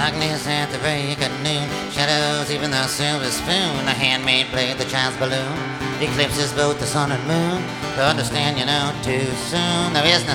Darkness at the break of noon, shadows even the silver spoon. A handmaid played the child's balloon, eclipses both the sun and moon. To understand you know too soon, there is no